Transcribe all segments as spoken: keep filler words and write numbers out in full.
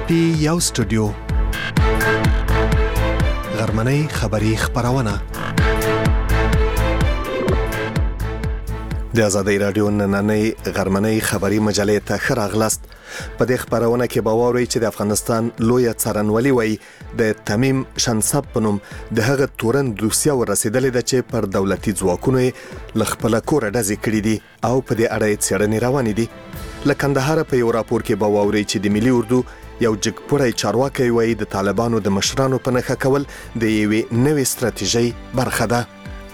پی یو سټوډیو غرمنۍ خبری خبرونه د آزادۍ رادیو نننۍ غرمنۍ خبری مجلې ته ښه راغلاست. په دې خبرونه کې به واورئ چې د افغانستان لویه څارنولي وایي د تمیم شنصب په نوم د هغه تورن روسیه ورسېدلې ده چې پر دولتي ځواکونو یې له خپله کوره ډزې کړي دي او په دې اړه یې څېړنې روانې دي. له کندهاره په یو راپور کې به واورئ چې د ملي اردو یو جګپوړی چارواکی وایي د طالبانو د مشرانو په نښه کول د یوې نوې ستراتیژۍ برخه ده.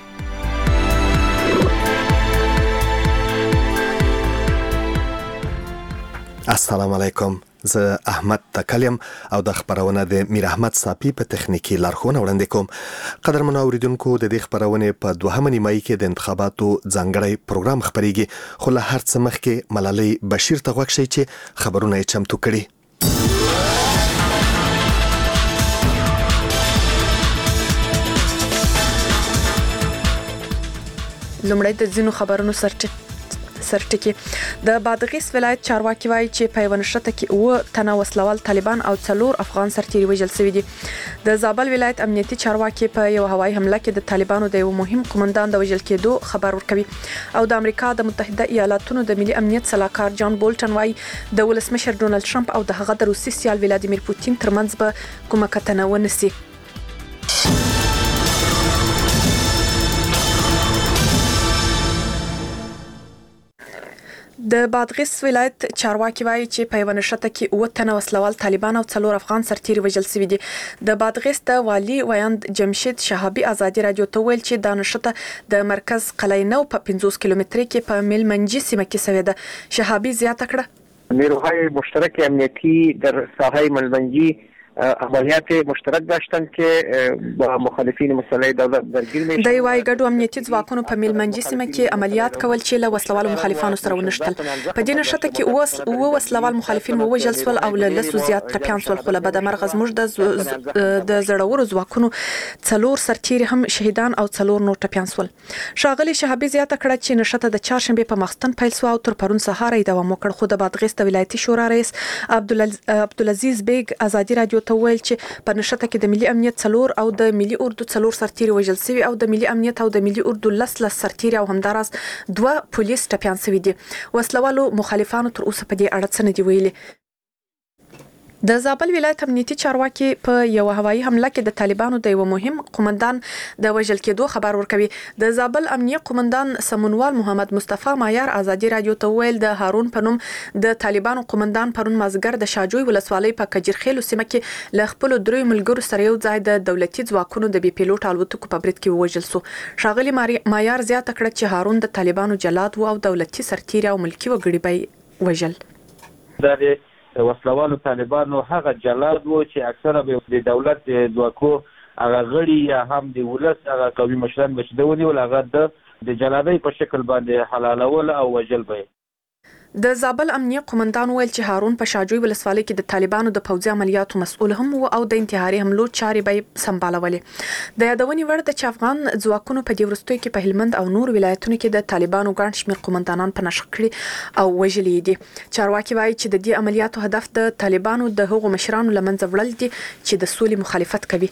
السلام علیکم، زه احمد تکلیم او د خبرونه د میر احمد صافی په تخنیکی لارښوونه وړاندې کوم. قدرمنو اوریدونکو، د دې خبرونه په دوهمه نیمایي کې د انتخاباتو ځانګړی پروګرام خبريږي، خو له هر څه مخکې ملالۍ بشیر ته غوږ شئ چې خبرونه یې چمتو کړي. لومړی د ځینو خبرونو سرچ سرټکی د بادغیس ولایت چارواکي وایي چې په یو نښته کې اوه تنه وسلوال طالبان او څلور افغان سرتیري وژل شوي دي. د زابل ولایت امنیتي چارواکي په یو هوایي حمله کې د طالبانو د یو مهم قومندان د وژل کېدو خبر ورکوي. او د امریکا د متحده ایالاتونو د ملي امنیت صلاحکار جان بولټن وایي د ولسمشر ډونالد ټرمپ او د هغه د روسي سیال ولادیمیر پوتین ترمنځ به کومه کتنه ونسي. د بادغیس ولایت چارواکي وایي چې په یو نښته کې اوه تنه وسلوال طالبان او څلور افغان سرتیري وژل شوي دي. د بادغیس د والي ویاند جمشید شهابي ازادي رادیو ته ویل چې دا نښته د مرکز قلعه نو په پنځوس کیلومتري کې په میلمنجي سیمه کې شوې ده. شهابي زیاته کړه: نیروهای مشترک امنیتی در ساحه ملمنجی عملیات مشترک داشتن که با مخالفین مسلح دولت درگیر میشن. د وايي ګډو امنیتي ځواکونو په میلمنجي سیمه کې عملیات کول چې له وسلوالو مخالفانو سره ونښتل. په دې نښته کې اوه وسلوال مخالفین ووژل شول او له لسو زیات ټپیان شول، خو له بده مرغه زموږ د د زړورو ځواکونو څلور سرتیري هم شهیدان او څلور نور ټپیان شول. ښاغلي شهابي زیاته کړه چې نښته د چهارشنبې په ماخستن پیل شو او تر پرون سهار یې دوام وکړ، خو د بادغیس د ولایتي شورا رئیس عبدالعزیز بیگ ازادي رادیو ته ویل چې په نښته کې د ملي امنیت څلور او د ملي اردو څلور سرتیري وژل شوي او د ملي امنیت او د ملي اردو لس لس سرتیري او همداراز دوه پولیس ټپیان شوي دي. وسلوالو مخالفانو تر اوسه په دې اړه څه نه دي ویلي. د زابل ولایت امنیتي چارواکي په یو هوایي حمله کې د طالبانو د یو مهم قومندان د وژل کېدو خبر ورکوي. د زابل امنیه قومندان سمونوال محمد مصطفی مایار ازادي رادیو ته ویل د هارون په نوم د طالبانو قومندان پرون مازګر د شاجوی ولسوالۍ په کجرخیلو سیمه کې له خپل درې ملګرو سره یو ځای د دولتي ځواکونو د بي پیلوټ الوتکو په برید کې وژل شو. ښاغلي مایار زیاته کړه چې هارون د طالبانو جلاد و او دولتي سرتیري او ملکی وګړي به وژل. وسلوالو طالبانو هغه جلاد وو چې اکثره به د دولت د ځواکو هغه غړي یا هم د ولس هغه قومي مشران بچ ونیول، هغه د جلادۍ په شکل باندې حلالول او وژل به. د زابل امنیه قومندان ویل چې هارون په شاجوی ولسوالۍ کې د طالبانو د پوځي عملیاتو مسؤل هم و او د انتحاري حملو چارې به سمبالولې. د یادونې وړ ده چې افغان ځواکونو په دې وروستیو کې په هلمند او نور ولایتونو کې د طالبانو ګڼ شمېر قومندانان په نښه کړي او وژلي دي. چارواکي وایي چې د دې عملیاتو هدف د طالبانو د هغو مشرانو له منځه وړل دي چې د سولې مخالفت کوي.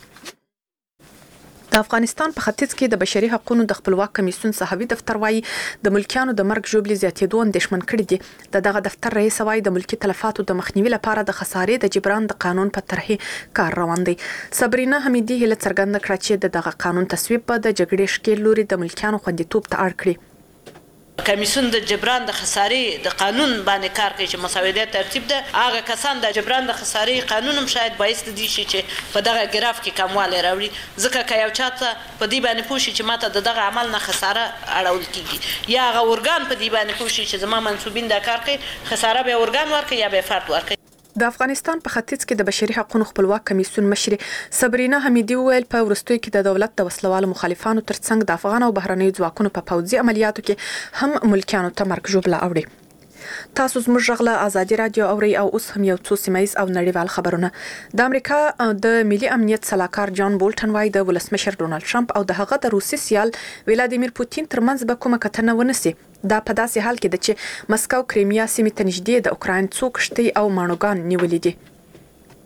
د افغانستان په ختیځ کې د بشري حقوقو د خپلواک کمیسیون صحوي دفتر وایي د ملکیانو د مرګ ژوبلې زیاتېدو اندېښمن کړي دي. د دغه دفتر رئیس وایي د ملکي تلفاتو د مخنیوي لپاره د خسارې د جبران د قانون په طرحې کار روان دی. صبرینا حمیدي هیله څرګنده کړه چې د دغه قانون تصویب به د جګړې ښکېل لوري د ملکیانو خوندیتوب ته اړ کړي. کمیسیون د جبران د خسارې د قانون باندې کار کوي چې مساویت ترتیب ده. هغه کسان د جبران د خسارې قانون هم شاید باعث دي چې په دغه ګراف کې کموالی راوړي، ځکه که یو چاته په دې باندې پوه شي چې ماته د دغه عمل نه خساره اړول کېږي یا هغه ارګان په دې باندې پوه شي چې زما منصوبین دا کار کوي، خساره به ارګان ورکوي یا به فرد ورکوي. د افغانستان په ختیځ کې د بشري حقوقو خپلواک کمیسیون مشر صبرینا حمیدي ویل په وروستیو کې د دولت د وسلوالو مخالفانو ترڅنګ د افغان او بهرنیو ځواکونو په پوځي عملیاتو کې هم ملکیانو ته مرګ ژوبله اوړي. تاسو زموږ غږ له آزادي رادیو اورئ او اوس هم یو څو سیمایز او نړیوال خبرونه. د امریکا د ملي امنیت صلاحکار جان بولټن وایي د ولسمشر ډونالد ټرمپ او د هغه د روسي سیال ولادیمیر پوتین ترمنځ به کومه کتنه ونسي. دا په داسې حال کې ده چې مسکو کریمیا سیمې ته نږدې د اوکراین څو کښتۍ او ماڼوګان نیولې دي.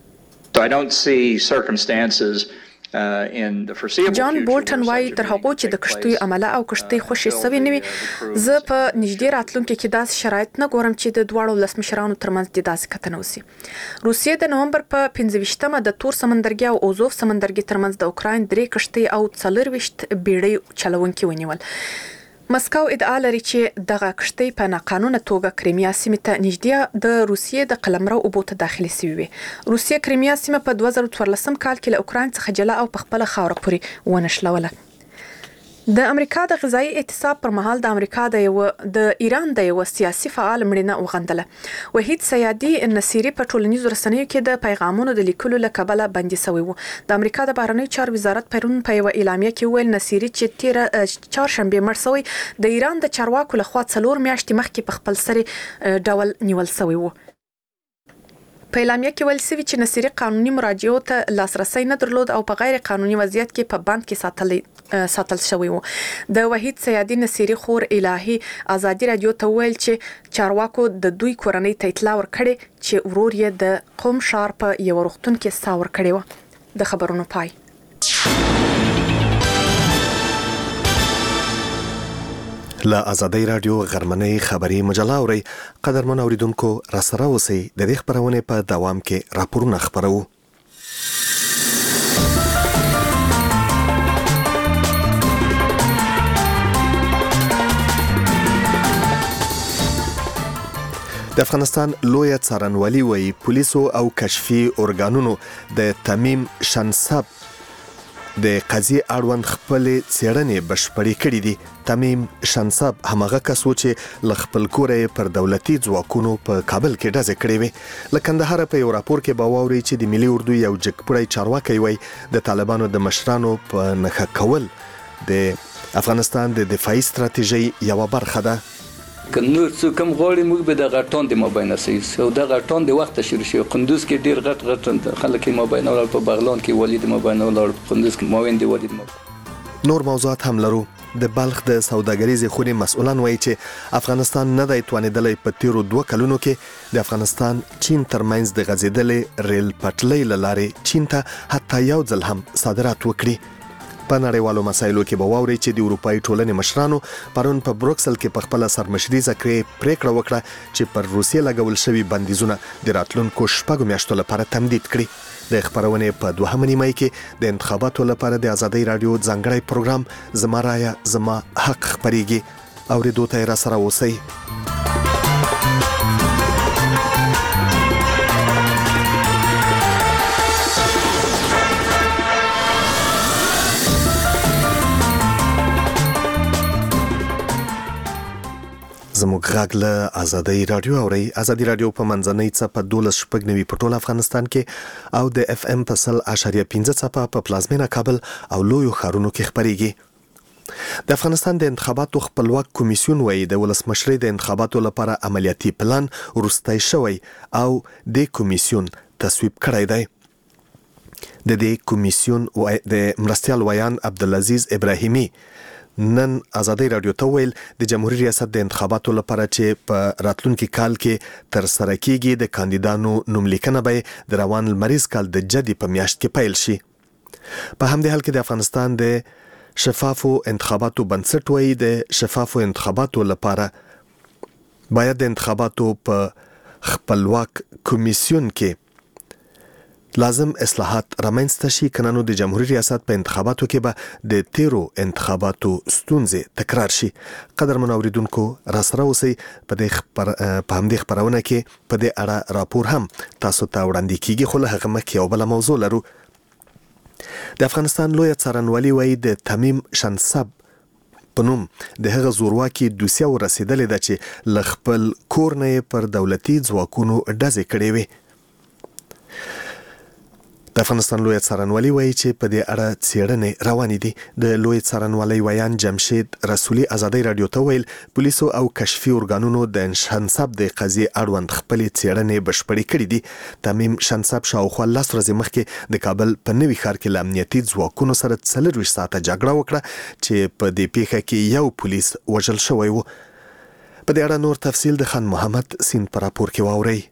So I don't see circumstances جان بولټن وایي تر هغو چې د کښتیو عمله او کښتۍ خوشي سوي نه وي زه په نږدې راتلونکي کې داسې شرایط نه ګورم چې د دواړو ولسمشرانو ترمنځ د داسې کتنه وسي. روسیې د نومبر په پنځه ویشتمه د تور سمندرګي او اوزوف سمندرګي ترمنځ د اوکراین درې کښتۍ او څلور ویشت بیړۍ چلونکي ونیول. مسکو ادعا لري چې دغه کښتۍ په ناقانونه توګه کریمیا سیمې ته نږدې د روسیې د قلمرو اوبو ته داخلي سوي وي. روسیې کریمیا سیمه په دوه زره څوارلسم کال کې له اوکراین څخه جلا او په خپله خاوره پورې ونښلوله. د امریکا د غذایی اعتصاب پر مهال د امریکا د یو د ایران د یو سیاسي فعال مړینه وغندله. وحید سیادي نصیری په ټولنیزو رسنیو کې د پیغامونو د لیکلو له کبله بندي شوی و. د امریکا د بهرنیو چارو وزارت پرون په یو اعلامیه کې ویل نصیری چې تیر چهارشنبه مړ شوی د ایران د چارواکو لخوا څلور میاشتې مخکې په خپل سر ډول نیول شوی و. په اعلامیه کې ویل شوی چې نصیری قانوني مراجعو ته لاسرسي نه درلود او په غیر قانوني وضعیت کې په بند کې ساتل ساتل شوی و. د وحید سیادي نصیری خور الهی ازادي رادیو ته ویل چې چارواکو د دوی کورنۍ ته اطلاع ورکړې چې ورور یې د قوم شار په یو روغتون کې سا ورکړی و. د خبرونو پای. له ازادي رادیو غرمنۍ خبری مجله اوري قدرمن اوریدونکو را سره اوسئ. د دې خبرونه په دوام کې راپورونه خبرو. د افغانستان لویه څارنوالي وایي پولیسو او کشفي ارګانونو د تمیم شنسب د قضیې اړوند خپل څېړنې بشپړې کړې دي. تمیم شنسب همغه کس و چې له خپل کوره پر دولتي ځواکونو په کابل کې ډزې کړې وې. له کندهاره په یو راپور کې به واورئ چې د ملي اردو یو جګپړی چارواکی وایي د طالبانو د مشرانو په نښه کول د افغانستان د دفاعي ستراتیژۍ یوه برخه ده. که نور څوک هم غواړي موږ به د غټان د مابین سیس او د غټان د وخت شروع شي. قندوز کې ډیر غټ غټ خلک مابین او په بغلان کې ولید مابین او قندوز کې مابین دی ولید مابین. نور موضوعات هم لرو. د بلخ د سوداګریزې خونې مسؤلان وایي چې افغانستان نه دی توانېدلی په تیرو دوه کلونو کې د افغانستان چین ترمنځ د غځېدلې ریل پټلۍ له لارې چین ته حتی یو ځل هم صادرات وکړي. په نړیوالو مسایلو کې به واورئ چې د اروپایي ټولنې مشرانو پرون په بروکسل کې په خپله سرمشریزه کې پریکړه وکړه چې پر روسیې لګول شوي بندیزونه د راتلونکو شپږو میاشتو لپاره تمدید کړي. د خبرونې په دوهمه نیمایي کې د انتخاباتو لپاره د ازادۍ راډیو ځانګړی پروګرام زما رایه زما حق خپریږي. اورېدو ته یې را سره اوسئ. زموږ غږ له ازادۍ راډیو اورئ. ازادي راډیو په منځنۍ څپه دولس شپږ نوي په ټول افغانستان کې او د اف ام په سل اشاریه پنځه څپه په پلازمینه کابل او لویو ښارونو کې خپریږي. د افغانستان د انتخاباتو خپلواک کمیسیون وایي د ولسمشرۍ د انتخاباتو لپاره عملیاتي پلان وروستی شوی او د کمیسیون تصویب کړی دی. د دې کمیسیون د مرستیال ویان عبدالعزیز ابراهیمي نن ازادۍ راډیو ته ویل د جمهوریت ریاست د انتخاباتو لپاره چې په راتلونکي کال کې تر سره کیږي د کاندیدانو نوملیکنه به د روان لمریز کال د جدي په میاشت کې پیل شي. په همدې حال کې د افغانستان د شفافو انتخاباتو بنسټ وایي د شفافو انتخاباتو لپاره باید د انتخاباتو په خپلواک کمیسیون کې لازم اصلاحات رامنځته شي. کنه نو د جمهوریت ریاست په انتخاباتو کې به د تیرو انتخاباتو ستونزې تکرار شي. قدرمن اوریدونکو را سره اوسئ. په دې خبر په همدې خبرونه کې په دې اړه راپور هم تاسو ته وړاندې کیږي. خو له هغه مخکې یو بل موضوع لرو. د افغانستان لویه څارنوالي وایي د تمیم شنسب په نوم د هغه زورواکي دوسیه ورسېدلې ده چې له خپل کور نه پر دولتي ځواکونو ډزې کړې وې. د افغانستان لویه څارنوالي وایي چې په دې اړه څېړنې روانې دي. د لوی څارنوالۍ ویان جمشید رسولي ازادۍ راډیو ته ویل پولیسو او کشفي ارګانونو د شنسب د قضیې اړوند خپلې څېړنې بشپړې کړې دي. تمیم شنسب شاوخوا لس ورځې مخکې د کابل په نوي ښار کې له امنیتي ځواکونو سره څلرویشت ساعته جګړه وکړه چې په دې پیښه کې یو پولیس وژل شوی و. په دې اړه نور تفصیل د خان محمد سیند په راپور کې واورئ.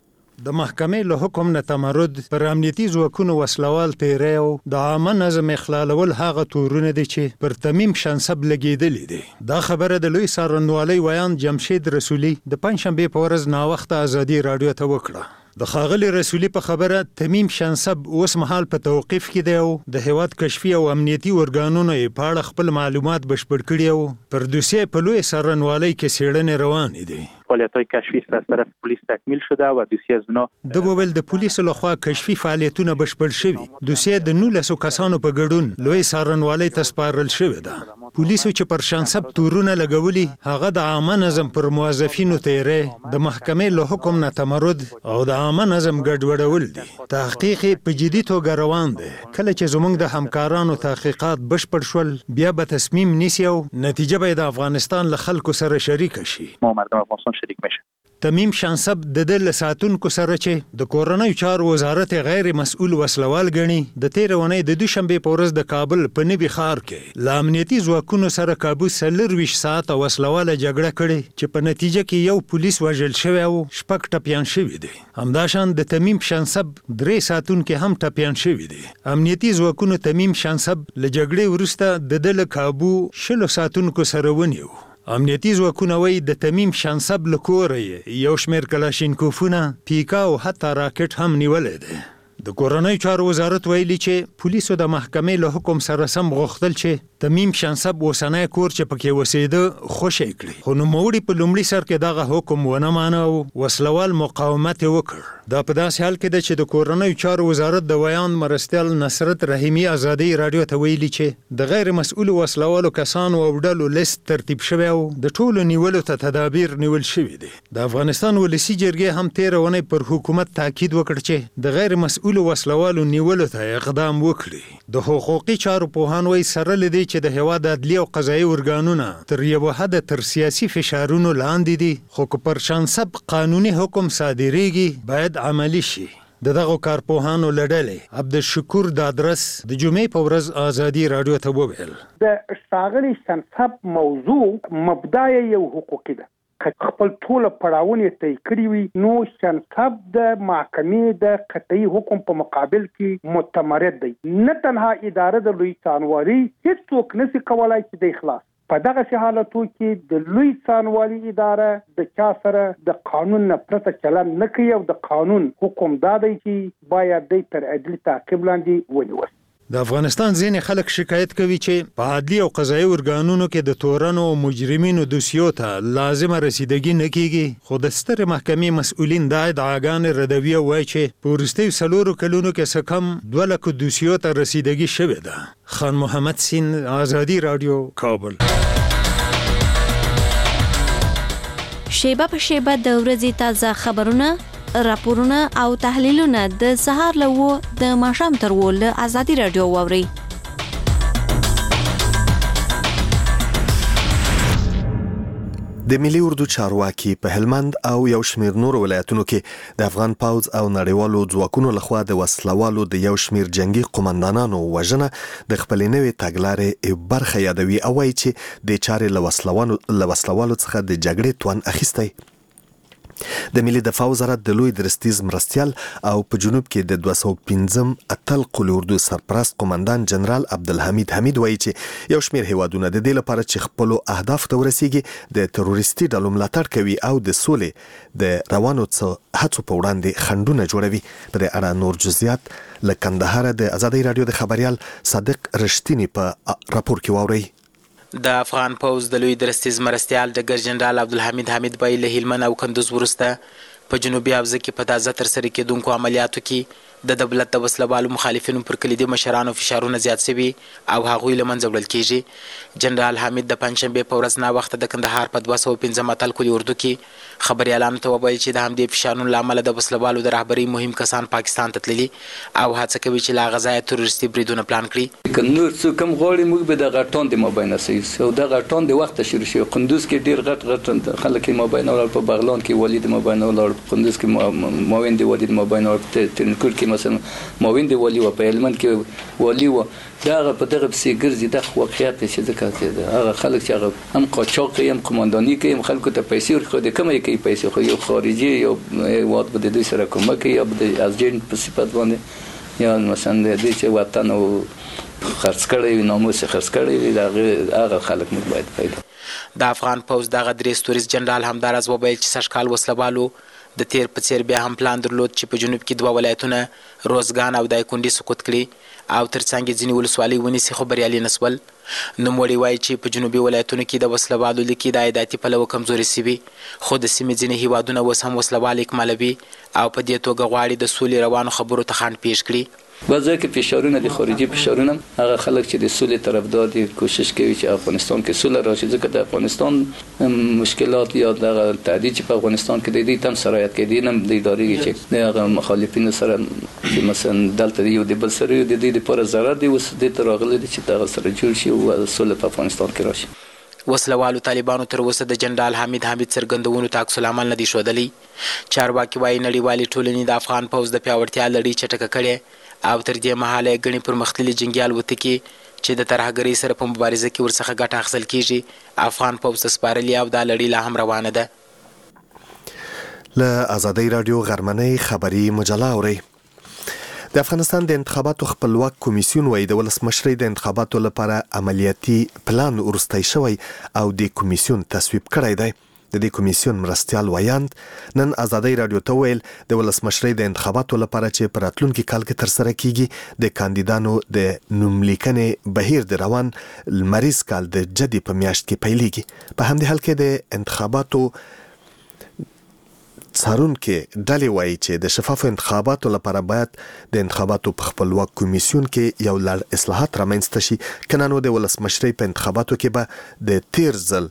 د محکمې له حکم نه تمرد پر امنیتي ځواکونو وسلوال تیری او د عامه نظم اخلالول هغه تورونه دي چې پر تمیم شنصب لګېدلي دي. دا خبره د لوی څارنوالۍ ویان جمشید رسولي د پنجشنبې په ورځ ناوخته ازادي راډیو ته وکړه. د ښاغلي رسولي په خبره تمیم شنصب اوس مهال په توقیف کې دی او د هیواد کشفي او امنیتي ارګانونو یې په اړه خپل معلومات بشپړ کړي او پر دوسیې په لوی څارنوالۍ کې څېړنې روانې دي. فعالیت‌های کشفی از طرف پلیس تکمیل شده و دوسیه از اونا د وویل د پولیسو لخوا کشفي فعالیتونه بشپړ شوي. دوسیه د نولسو کسانو په ګډون لوی څارنوالۍ ته سپارل شوې ده. پولیسو چې پر شنصب تورونه لګولي هغه د عامه نظم پر موظفینو تیری، د محکمې له حکم نه تمرد او د عامه نظم ګډوډول دي. تحقیق په جدي توګه روان دی. کله چې زموږ د همکارانو تحقیقات بشپړ شول بیا به تصمیم نیسي او نتیجه به د افغانستان له خلکو سره شریک شي. ما مردم افغانستان شریک میشه. تمیم شنصب د دل ساتونکو سره چې د کورنۍ چارو وزارت غیر مسؤل وسلوال غني د تیر ونې د دوشنبه په ورځ د کابل په نوي ښار کې ل امنیتي ځواکونو سره کابو سلرويش ساعت وسلواله جګړه کړې چې په نتیجه کې یو پولیس وژل شوی او شپږ ټپيان شوی دي. همداشان د تمیم شنصب درې ساتونکو هم ټپيان شوی دي. امنیتي ځواکونو تمیم شنصب له جګړې وروسته د دل کابو شلو ساتونکو سره ونیو. امنیتي ځواکونه وایي د تمیم شنصب له کوره یو شمېر کلاشینکوفونه، پیکا او حتی راکټ هم نیولی دی. د کورنۍ چارو وزارت ویلي چې پولیسو د محکمې له حکم سره سم غوښتل چې تمیم شنصب اوسنی کور چې پکې اوسېده خوشی کړي، خو نوموړي په لومړي سر کې دغه حکم ونه مانه او وسلوال مقاومت وکړ. دا په داسې حال کې ده چې د کورنۍ چارو وزارت د ویان مرستیال نصرت رحیمي ازادي راډیو ته ویلي چې د غیر مسؤل وسلوالو کسانو او ډلو لیست ترتیب شوی او د ټولو نیولو ته تدابیر نیول شوي دي. د افغانستان ولسي جرګې هم تېره اونۍ پر حکومت تاکید وکړ چې د غیر مسؤل وسلوالو نیولو ته اقدام وکړي. د حقوقي چارو پوهان وایي سره له دې چې د هیواد عدلي او قضایي ارګانونه تر یوه حده تر سیاسي فشارونو لاندې دي، خو که پر شنصب قانوني حکم صادریږي باید عملی شي. د دغو کارپوهانو له ډلې عبدالشکور دادرس د جمعې په ورځ ازادي راډیو ته وویل د ښاغلي شنصب موضوع مبدا یو حقوقي ده. خپل ټول پړاوونه طی کړی وي نو شنصب د محکمې د قطعي حکم په مقابل کې متمرد دی. نه تنها اداره د لوی څارنوالۍ هیڅوک نشي کولای چې د اخلاص په دغه حالتو کې د لوی څارنوالۍ اداره د چا سره د قانون نه پرته چلند نه کوي او د قانون حکم دا دی چې باید د تر عدلي تعقیب لاندې ونیول. د افغانستان ځینې خلک شکایت کوي چې په عدلي او قضایي ارګانونو کې د تورنو او مجرمینو دوسیو ته لازمه رسیدګي نه کیږي، خو د سترې محکمې مسؤلین دا ادعاګانې ردوي او وایي چې په وروستیو څلورو کلونو کې څه کم دوه لکو دوسیو ته رسیدګي شوې ده. خان محمد سین، ازادي راډیو، کابل. شیبه په شیبه د ورځې تازه خبرونه، راپورونه او تحلیلونه د سهار له وو د ماښام تر وو له ازادي راډیو واورئ. د ملي اردو چارواکي په هلمند او یو شمېر نور ولایتونو کې د افغان پوځ او نړیوالو ځواکونو لخوا د وسلوالو د یو شمېر جنگي قومندانانو وژنه د خپلې نوې تګلارې برخه یادوي او وایي چې د چارې له وسلوالو څخه د جګړې توان اخیستی. د ملي دفاع وزارت د لوی درستیز مرستیال او په جنوب کې د دوه سوه پنځم اتل قلي اردو سرپرست قومندان جنرال عبدالحمید حمید وایي چې یو شمېر هیوادونه د دې لپاره چې خپلو اهدافو ته ورسیږي د تروریستي ډلو ملاتړ کوي او د سولې د روانو هڅو په وړاندې خنډونه جوړوي. په دې اړه نور جزئیات له کندهار د ازادي راډیو د خبريال صادق رښتینی په راپور کې واورئ. د افغان پوځ د لوی درستیز مرستیال ډګر جنرال عبدالحمید حمید بای له هلمند او کندوز وروسته په جنوبي حوزه کې په تازه ترسره کېدونکو عملیاتو کې د دولت د وسلوالو مخالفینو پر کلیدي مشرانو فشارونه زیات شوي او هغوی له منځه وړل کېږي. جنرال حمید د پنجشنبې په ورځ ناوخته د کندهار په دوه سوه پنځم اتل قلي اردو کې خبریالانو ته وویل چې د همدې فشارونو له امله د وسلوالو د رهبرۍ مهم کسان پاکستان ته تللي او هڅه کوي چې له هغه ځایه تروریستي بریدونه پلان کړي. که نور څوک هم غواړي موږ به دغه ټوندې مابینه سوي او دغه ټوندې وخته شروع شوي. قندوز کې ډېر غټ غټ خلک یې مابینه ولاړ، په بغلان کې ولید مابینه ولاړ، په قندوز کې موین د ولید مابینه ولاړ، په ترینکوټ کې مثلا معاون دی والی و په هلمند کې والی و دا هغه په دغه پسې ګرځي د واقعیت چې ځکه هغه خلک چې هغه هم قاچاق هم قمانداني کوي هم خلکو ته پیسې ورکوي د کومه کوي پیسې خو یو خارجي یو واد به د دوی سره کومک کوي یا از جین په صفت باندې یا مثلا د دې چې وطن او خرڅ کړی وي ناموس خرڅ کړی وي هغه خلک موږ باید پیدا د افغان پوځ دغه درې ستوریز جنرال همداراز وویل چې سږکال وسلوالو د تیر په څیر بیا هم پلان درلود چې په جنوب کې دوه ولایتونه روزګان او دایکنډي سقوط کړي او ترڅنګ یې ځینې ولسوالۍ ونیسي خو بریالي نه سول. نوموړي وایي چې په جنوبي ولایتونو کې د وسلوالو لیکې د عایداتي پلوه کمزوري سوي خو د سیمې ځینې هیوادونه اوس هم وسلوال اکمالوي او په دې توګه غواړي د سولې روانو خبرو ته خنډ پیښ کړي. بعضی کې فشارونه د خارجي فشارونه هغه خلک چې د سولې طرفدار دي کوشش کوي چې افغانستان کې سوله راشي ځکه د افغانستان مشکلات یا د تهدید چې په افغانستان کې د دې تم سرایت کې دي نه د ادارې چې د هغه مخالفینو سره چې مثلا دلته یو د بل سره د دې لپاره ضرر دی اوس د تراغله چې دا سره جوړ شي او سوله په افغانستان کې راشي. وسلوالو طالبانو تر اوسه د جنرال حمید حمید څرګندونو ته عکس العمل نه دی ښودلی. چارواکي وایي نړیوالې ټولنې د افغان پوځ د پیاوړتیا لړۍ چټکه کړې او تر دې مهاله ګڼې پرمختللي جنګي الوتکې چې د ترهګرۍ سره په مبارزه کې ورڅخه ګټه اخیستل کیږي افغان پوځ ته سپارلي او دا لړۍ لا هم روانه ده. له ازادۍ راډیو غرمنۍ خبري مجله اورئ. د افغانستان د انتخاباتو خپلواک کمیسیون وایي د ولسمشرۍ د انتخاباتو لپاره عملیاتي پلان وروستی شوی او د کمیسیون تصویب کړی دی. د دې کمیسیون مرستیال ویاند نن ازادۍ راډیو ته ویل د ولسمشرۍ د انتخاباتو لپاره چې په راتلونکي کال کې ترسره کیږي د کاندیدانو د نوملیکنې بهیر د روان لمریز کال د جدي په میاشت کې پیلېږي. په همدې حال کې د انتخاباتو څارونکي ډلې وایي چې د شفافو انتخاباتو لپاره باید د انتخاباتو په خپلواک کمیسیون کې یو لړ اصلاحات رامنځته شي کنه نو د ولسمشرۍ په انتخاباتو کې به د تیر ځل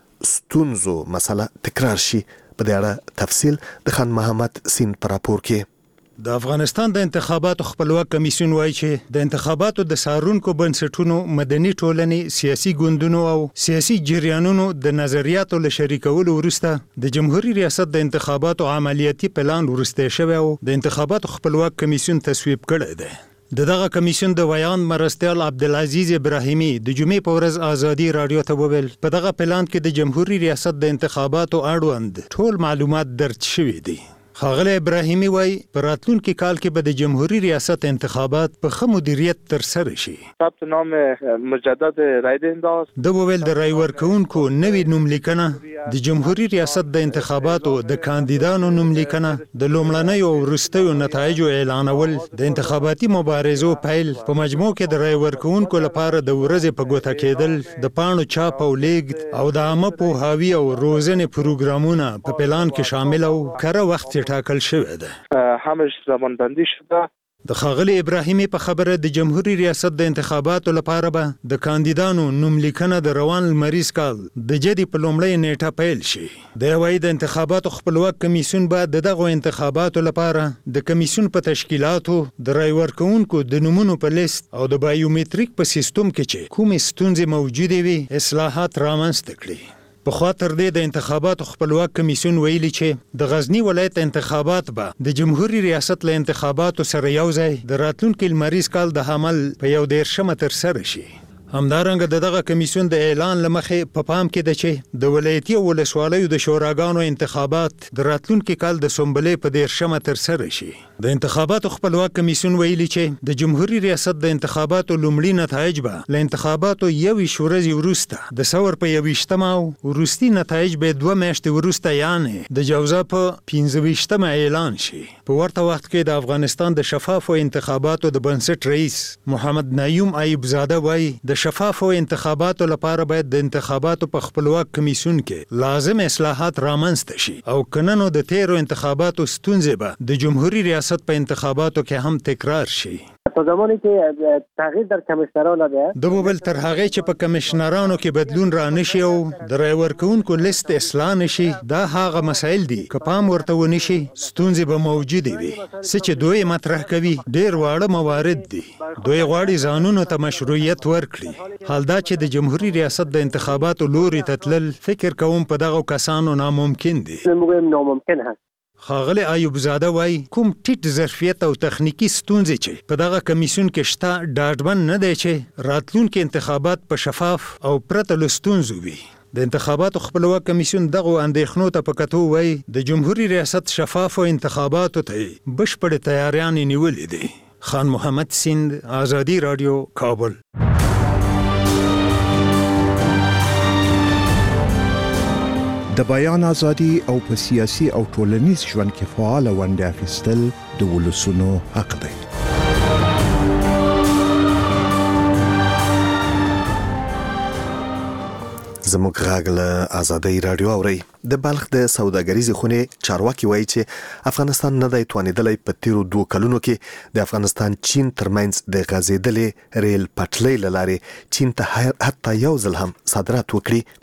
ستونزو مسله تکرار شي. په دې اړه تفصیل د خان محمد سین پر راپور کې. د افغانستان د انتخاباتو خپلواک کمیسیون وایي چې د انتخاباتو د څارونکو بنسټونو مدني ټولنې سیاسي ګوندونو او سیاسي جریانونو د نظریاتو له شریکولو وروسته د جمهوریت ریاست د انتخاباتو عملیاتي پلان وروسته شوی او د انتخاباتو خپلواک کمیسیون تصویب کړی دی. د دغه کمیسیون د ویاند مرستیال عبدالعزیز ابراهیمی د جمعې په ورځ ازادي راډیو ته وویل په دغه پلان کې د جمهوریت ریاست د انتخاباتو اړوند ټول معلومات درج شوي دي. ښاغلی ابراهیمي وایي په راتلونکي کال کې به د جمهوریت ریاست انتخابات په ښه مدیریت ترسره شي. ثبت نام مجدد رای دهندگان د وویل د رای ورکوونکو نوې نوملیکنه د جمهوریت ریاست د انتخاباتو د کاندیدانو نوملیکنه د لومړنیو او وروستیو نتایجو اعلانول د انتخاباتي مبارزو پیل په مجموع کې د رای ورکوونکو لپاره د ورځې په ګوته کېدل د پاڼو چاپ او لیږد او د عامه پوهاوي او روزنې پروګرامونه په پلان کې شامل او کره وخت ټاکل شوی ده. همش زمانبندی شده. د ښاغلي ابراهیمي په خبره د جمهوریت ریاست د انتخاباتو لپاره به د کاندیدانو نوملیکنه د روان لمریز کال د جدي په لومړۍ نیټه پیل شي. د وایي د انتخاباتو خپلواک کمیسیون به د دغو انتخاباتو لپاره د کمیسیون په تشکیلاتو د رای ورکوونکو د نومونو په لیست او د بایومتریک په سیستم کې چې کومې ستونزې موجودې وي اصلاحات رامنځته کړي. په خوا تر دې د انتخاباتو خپلواک کمیسیون ویلي چې د غزنی ولایت انتخابات به د جمهوریت ریاست له انتخاباتو سره یو ځای د راتلونکي لمریز کال د حمل په یو دیرشمه ترسره شي. همدارنګه د دغه کمیسیون د اعلان لمخې په پام کې ده چې د ولایتي او ولسوالیو د شوراګانو انتخابات د راتلونکي کال د سنبلې په دیرشمه ترسره شي. د انتخاباتو خپلواک کمیسیون ویلي چې د جمهوریت ریاست د انتخاباتو لومړي نتایج به له انتخاباتو یویشت ورځې وروسته د ثور په یویشتمه او وروستي نتایج به دوه میاشتې وروسته یعنې د جوزا په پنځه ویشتمه اعلان شي. په ورته وخت کې د افغانستان د شفافو انتخاباتو د بنسټ رئیس محمد نایوم ایوب زاده وایي د شفافو انتخاباتو لپاره باید د انتخاباتو په خپلواک کمیسیون کې لازم اصلاحات رامنځته شي او کنه نو د تیرو انتخاباتو ستونزې به د جمهوریت ریاست په انتخاباتو کې هم تکرار شي. په زمانه کې تغییر در کمشنرانو ده د بل تر هغه چې په کمشنرانو کې بدلون را نشي او د رای ورکوونکو لیست اصلاح نشي دا هغه مسایل دي که پام ورته ونشي ستونزې به موجودې وي. څه چې دوی مطرح کوي ډېر واړه موارد دي. دوی غواړي ځانونو ته مشروعیت ورکړي. حال دا چې د جمهوریت ریاست د انتخاباتو لوري ته تلل فکر کوم په دغه کسانو ناممکن دي. ناممکن هست. ښاغلی ایوب زاده وایي کوم ټیټ ظرفیت او تخنیکی ستونزې چې په دغه کمیسیون کې شته ډاډمن نه دی چې راتلونکي انتخابات په شفاف او پرته له ستونزو وي. د انتخاباتو خپلواک کمیسیون دغه اندېښنو ته په کتو وایي د جمهوریت ریاست شفافو انتخاباتو ته بشپړې تیاریانې نیولې دي. خان محمد سیند، آزادی رادیو، کابل. د بیان ازادي او په سیاسي او ټولنیز ژوند کې فعال ونډه اخیستل د ولسونو حق دی. زموږ غږ له آزادۍ رادیو اورئ. د بلخ د سوداګریزې خونې چارواکي وایي چې افغانستان نه دی توانېدلی په تیرو دوه کلونو کې د افغانستان چین ترمنځ د غځېدلې ریل پټلۍ له لارې چین ته حتی یو ځل هم صادرات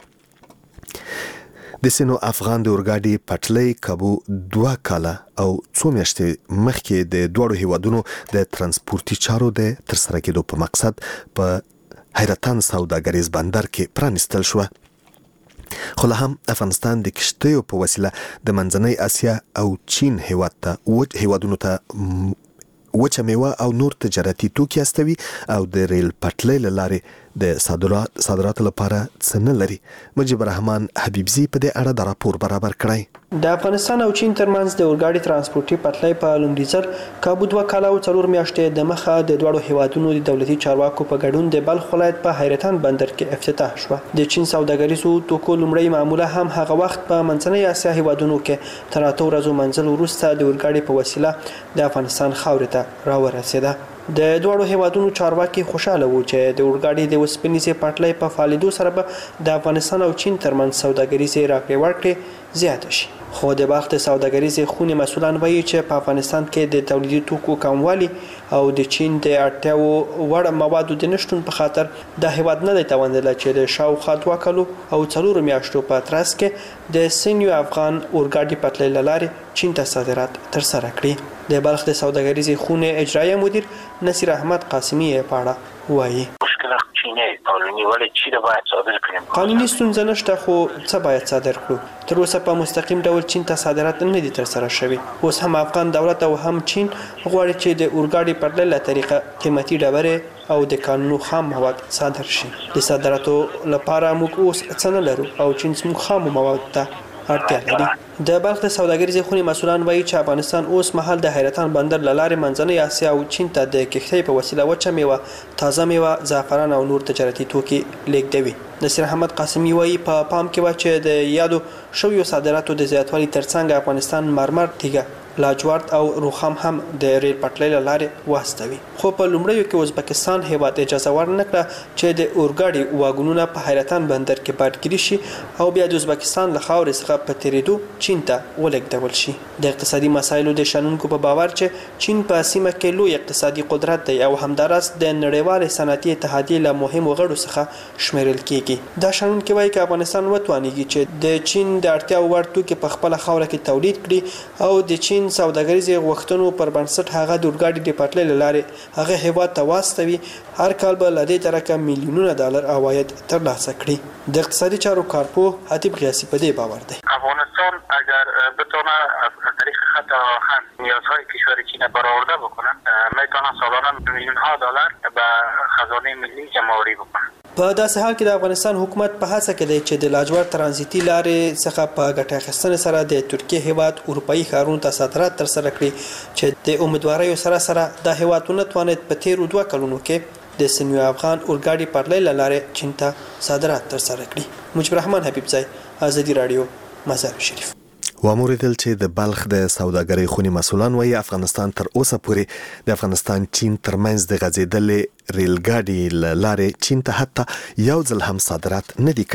وکړي. د سینو افغان د اورګاډي پټلۍ کابو دوه کاله او څو میاشتې مخکې د دواړو هیوادونو د ترانسپورتي چارو د ترسره کېدو په مقصد په حیرتان سوداګریز بندر کې پرانیستل شوه. خو لا هم افغانستان د کشتیو په وسیله د منځنۍ اسیا او چین هیواد ته هیوادونو ته وچه میوه او نور تجارتي توکي استوي او د ریل پټلۍ له لارې د صادرات صادراتو لپاره څه نه لري. مجيب الرحمن حبیبزي په دې اړه د راپور برابر کړی. د افغانستان او چین ترمنځ د اورګاډي ترانسپورتي پټلۍ په لومړي ځل کابو دوه کاله او څلور میاشتې د مخه د دواړو هیوادونو د دولتي چارواکو په ګډون د بلخ ولایت په حیرتان بندر کې افتتاح شوه. د چین سوداګریزو توکو لومړی معامله هم هغه وخت په منځنۍ اسیا هیوادونو کې تر اته ورځو منځل وروسته د اورګاډي په وسیله د افغانستان خاورې ته راورسېده. د دوړو هیوادونو چارواکي خوشاله وو چې د اورګاډي د وسپنیزې پټلۍ په فعالیدو سره به د افغانستان او چین ترمنځ سوداګریزې راکړې ورکړې زیاته شي. خو د بلخ د سوداګریزې خونې مسؤلان وایي چې په افغانستان کې د تولیدي توکو کموالي او د چین د اړتیاوو وړ موادو د نشتون په خاطر د هیواد نه دی توانېدلی چې د شاوخوا دوه کالو او څلورو میاشتو په ترڅ کې د سینیو افغان اورګاډي پټلۍ له لارې چین ته صادرات ترسره کړي. د بلخ د سوداګریزې خونې اجرایي مدیر نصیر احمد قاسمی په اړه وایي قانوني ولې چې دا باید صادر کړم. قانوني ستونزه نشته خو څه باید صادر کړو. تر اوسه په مستقیم ډول چین ته صادرات نه دي ترسره شوي. اوس هم افغان دولت او هم چین غواړي چې د اورګاډي پټلۍ له طریقه قیمتي ډبرې او د کانونو خام مواد صادر شي. د صادراتو لپاره موږ اوس څه نه لرو او چین موږ خام مواد ته اړتیا لري. د بلخ د سوداګریزې خونې مسؤلان وایي چې افغانستان اوس مهال د حیرتان بندر له لارې منځنۍ اسیا او چین ته د کښتۍ په وسیله وچه میوه، تازه میوه، زعفران او نور تجارتي توکي لیږدوي. نصیر احمد قاسمی وایي په پام کې و چې د یادو شویو صادراتو د زیاتوالي ترڅنګ افغانستان مرمر، تیږه، لاجورد او روخام هم د ریل پټلۍ له لارې واستوي. خو په لومړیو کې ازبکستان هیواد اجازه ورنکړه چې د اورګاډي واګونونه په حیرتان بندر کې پټګیري شي او بیا د ازبکستان له خاورې څخه په تیریدو چین ته ولېږدول شي. د اقتصادي مسایلو د شنونکو په باور چې چین په سیمه کې لوی اقتصادي قدرت دی او همداراز د نړیوالې صنعتي اتحادیې له مهمو غړو څخه شمیرل کیږي. دا شنونکي وایي چې افغانستان وتوانیږي چې د چین د اړتیا وړ توکي په خپله خاوره کې تولید کړي او د چین سوداګریزې غوښتنو پر بنسټ هغه د اورګاډي د پټلۍ له لارې هغه هیواد ته واستوي. هر کال به له دې ترکه میلیونونه ډالر عواید ترلاسه کړي. د اقتصادي چارو کارپوه حتیب قیاسی په دې باور دی. افغانستان اگر بتونه از طریق خط آهن نیازهای کشور چین برآورده بکنه میتونه سالانه میلیون ها دلار به خزانه ملی جمع‌آوری بکنه. په داسې حال کې د افغانستان حکومت په هڅه کې دی چې د لاجورد ترانزیتي لارې څخه په ګټه اخیستنې سره د ترکیې هیواد اروپایي ښارونو ته صادرات ترسره کړي چې د امیدواریو سره سره د هیواد ونه توانید په تیرو دوه کلونو کې د سنیو افغان اورګاډي پټلۍ له لارې چین ته صادرات ترسره کړي. مجيب الرحمن حبیبزی، آزادی رادیو، مزار شریف. واموریدل چې د بلخ د سوداګرۍ خونې مسؤلان وایي افغانستان تر اوسه پورې د افغانستان چین ترمنځ د غځېدلې ریلګاډي له لارې چین ته حتی یو ځل هم صادرات نه دي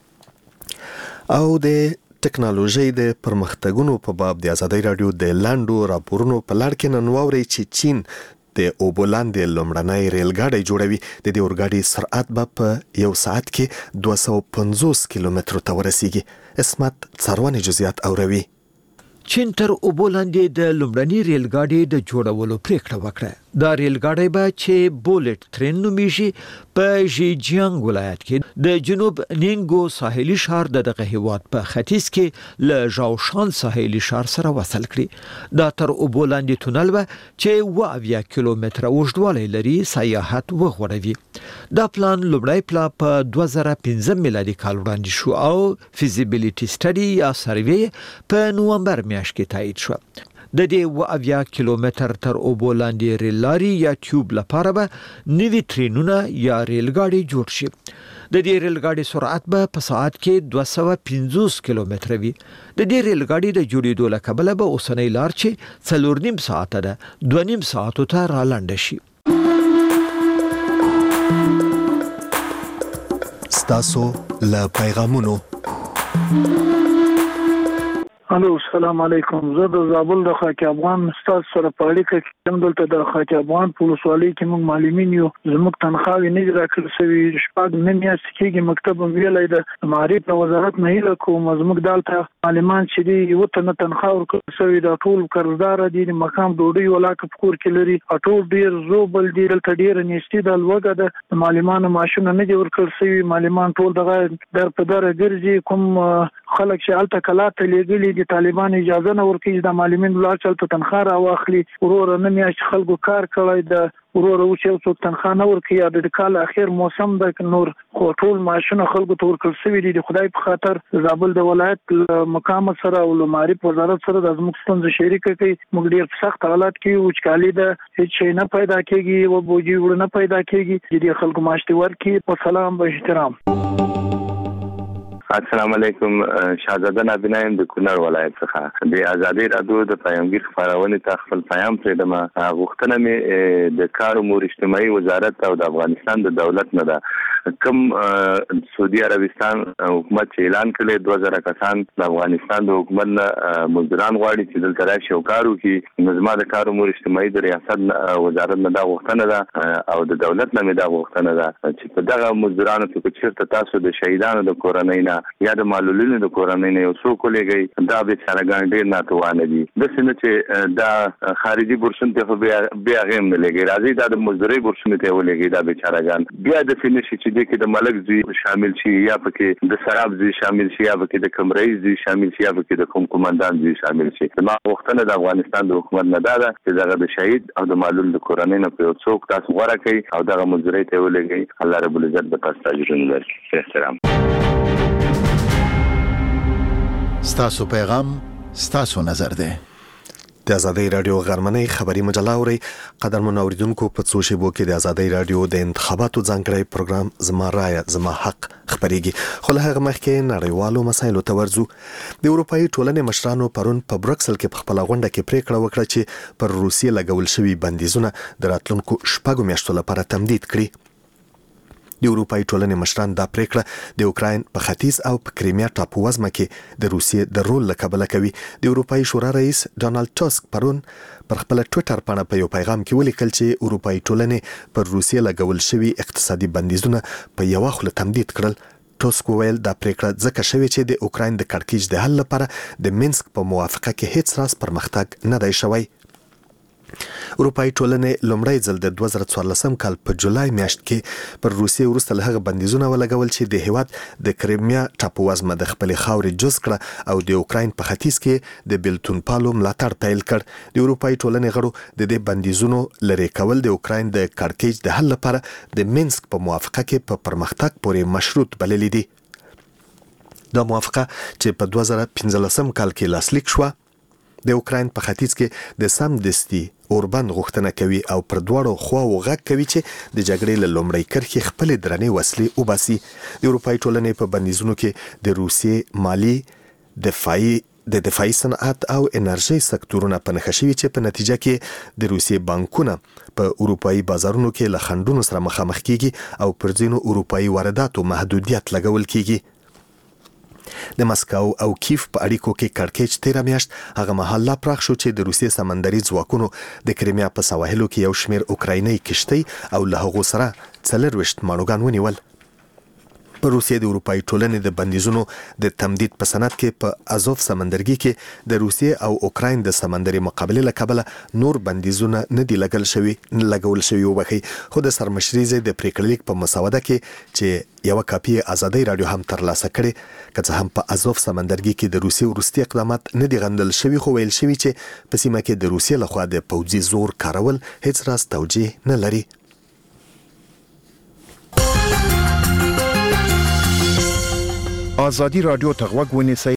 کړي. او د ټکنالوژي د پرمختګونو په باب د آزادۍ رادیو د لاندو راپورونو په لړ کې نن واورئ چې چین د اوبو لاندې لومړنی ریلګاډی جوړوي. د دې اورګاډي سرعت به په یو ساعت کې دوه سوه پنځوس کیلومترو ته ورسیږي. اسمت څارونې جزئیات اوروي. چین تر اوبو لاندې د لومړني ریلګاډي د جوړولو پریکړه وکړه. دا ریلګاډی به چې بولټ ترین نومیږي په ژیجیانګ ولایت کې د جنوب نینګو ساحلي ښار د دغه هیواد په ختیځ کې له ژاوشان ساحلي ښار سره وصل کړي. دا تر اوبو لاندې تونل به چې اوه اویا کیلومتره اوږدوالی لري سیاحت وغوړوي. دا پلان لومړی پلا په دوه زره پنځه میلادي کال وړاندې شو او فیزیبیلیټي سټډي یا سروې په نومبر میاشت کې تایید شو. د دې اوه اویا کیلومتر تر اوبو لاندې ریل لارې یا ټیوب لپاره به نوي ترینونه یا ریلګاډي جوړ شي. د دې ریلګاډي سرعت به په ساعت کې دوه سوه پنځوس کیلومتره وي. د دې ریلګاډي د جوړېدو له کبله به اوسنۍ لار چې څلور نیم ساعته ده دوه نیم ساعتو ته رالنډه شي. ستاسو له پیغامونو. الو السلام علیکم. زه د زابل د خاک افغان استاد سره په اړیکه کې یم. دلته د خاک افغان په ولسوالۍ کې موږ معلمین یو. زموږ تنخواهې نه دي راکړل شوي. شپږ نیم میاشتې کېږي مکتب هم ویلی ده. د معارف له وزارت نه هیله کوم زموږ دلته معلمان چې دي یوه تنه تنخواه ورکړل شوې ده. ټول قرضداره دي. د مقام ډوډۍ ولاکه په کور کې لري. ټول ډېر زوبل دي. دلته ډېره نیستي ده لوږه ده. د معلمانو معاشونه نه دي ورکړل شوي. معلمان ټول دغه در په دره ګرځي. کوم خلک چې هلته کلا ته لېږلي دي طالبان اجازه نه ورکوي د معلمین ولاړ چې هلته تنخواه راواخلي. وروره نه میاشت خلکو کار کړی ده. وروره اوس یو څوک تنخواه نه ورکوي. یا د کال اخر موسم ده نور خو ټول معاشونه خلکو ته ورکړل شوي دي. د خدای په خاطر زابل د ولایت له مقام سره او له معارف وزارت سره د زموږ ستونزه شریکه کوي. موږ ډېر په سخت حالات کې وچکالي ده. هېڅ شی نه پیدا کېږي. و بوجي وړه نه پیدا کېږي. چې د خلکو معاش دې ورکړي. په سلام به احترام. السلام علیکم. شاهزاده نابینا یم د کونړ ولایت څخه. د ازادي راډیو د پیامګیر خپرونې ته خپل پیام پرېږدم. غوښتنه مې د کار امور اجتماعي وزارت او د افغانستان د دولت نه ده. کوم سعودي عربستان حکومت چې اعلان کړی دوه زره کسان د افغانستان د حکومت نه مزدوران غواړي چې دلته راشي او کار وکړي. نو زما د کار امور اجتماعي د ریاست وزارت نه دا غوښتنه ده او د دولت نه مې دا غوښتنه ده چې په دغه مزدورانو کې که چېرته تاسو د شهیدانو د کورنۍ نه یا د معلولینو د کورنۍ نه یو څوک ولېږئ دا بېچارهګان ډېر ناتوانه دي. داسې نه چې دا خارجي بورسونو ته خو بیا هغې هم نه لېږئ. راځئ دا د مزدورۍ بورسونو ته یې ولېږئ دا بېچارهګان. بیا داسې نه شي چې دې کې د ملک زوی شامل شي یا پکې د سراب زوی شامل شي یا پکې د کوم رئیس زوی شامل شي یا پکې د کوم قومندان زوی شامل شي. زما غوښتنه د افغانستان د حکومت نه دا ده چې دغه د شهید او د معلول د کورنۍ نه په یو څوک تاسو غوره کړئ او دغه مزدورۍ ته یې ولېږئ. الله رب العزت به تاسو ته اجرونه درکړي. احترام. ستاسو پیغام ستاسو نظر ده. د ازادۍ رادیو غرمنۍ خبري مجله اوري. قدرمن اوریدونکو په څو شیبو کې د ازادۍ رادیو د انتخاباتو ځانګړی پروګرام زما رایه زما حق خبريږي. خو له هغه مخکې نړیوالو مسایلو ته ورځو. د اروپאי ټولنې مشرانو پرون په بروکسل کې په خپل غونډه کې پریکړه وکړه چې پر روسیې لګول شوی بندیزونه د راتلونکو شپږو میاشتو لپاره تمدید کړي. د اروپאי ټولنې مشران دا پریکړه د اوکراین په ختیځ او په کریمیا ټاپو وزمه کې د روسیې د رول له کبله کوي. د اروپאי شورا رئیس ډونالد ټاسک پرون پر خپل ټوئیټر باندې په یو پیغام کې ولیکل چې اروپאי ټولنې پر روسیې لګول شوی اقتصادي بندیزونه په یو خوله تمدید کړل. ټاسک وویل دا پریکړه ځکه شوې چې د اوکراین د کړکېچ د حل لپاره د مینسک په موافقه کې هیڅ راز پرمختګ نه دی شوی. اروپאי ټولنې لومړی ځل د دوه زره څوارلسم کال په جولای میاشت کې پر روسیې وروسته له هغه بندیزونه ولګول چې د هیواد د کریمیا ټاپو وزمه د خپلې خاورې جز کړه او د اوکراین په ختیځ کې د بیلتون پالو ملاتړ پیل کړ. د اروپאי ټولنې غړو د دې بندیزونو لرې کول د اوکراین د کړکېچ د حل لپاره د مینسک په موافقه کې په پرمختګ پورې مشروط بللي دي. دا موافقه چې په دوه زره پنځلسم کال کې لاسلیک شوه د اوکراین په ختیځ کې د سم دستي اوربند غوښتنه کوي او پر دواړو خواو غږ کوي چې د جګړې له لومړۍ کرښې خپلې درنې وسلې وباسي. د اروپאי ټولنې په بندیزونو کې د روسیې مالی دفاعي د دفاعي صنعت او انرژي سکتورونه په نښه شوي چې په نتیجه کې د روسیې بانکونه په اروپאי بازارونو کې له خنډونو سره مخامخ کیږي او پر ځینو اروپאי وارداتو محدودیت لګول کیږي. د مسکو او کیف په اړیکو کې کړکېچ تیره میاشت هغه مهال لا پراخ شو چې د روسیې سمندري ځواکونو د کریمیا په سواحلو کې یو شمېر اوکرایني کشتۍ او له هغو سره څلرویشت ماڼوګان ونیول. په روسیې د اروپאי ټولنې د بندیزونو د تمدید په سند کې په ازوف سمندرګي کې د روسیې او اوکراین د سمندري مقابله لکبله نور بندیزونه نه دي لګل شوی لګول شوی وبخي خو د سرمشري د پریکړلیک په مسوده کې چې یو کاپی ازادي رادیو هم ترلاسه کړي که هم په ازوف سمندرګي کې د روسیې ورستي اقدامات نه دي غندل شوی خو ویل شوی چې په سیمه کې د روسیې لخوا د پوځي زور کارول هیڅ راز توجیه نه لري. آزادی رادیو ته غوږ ونیسئ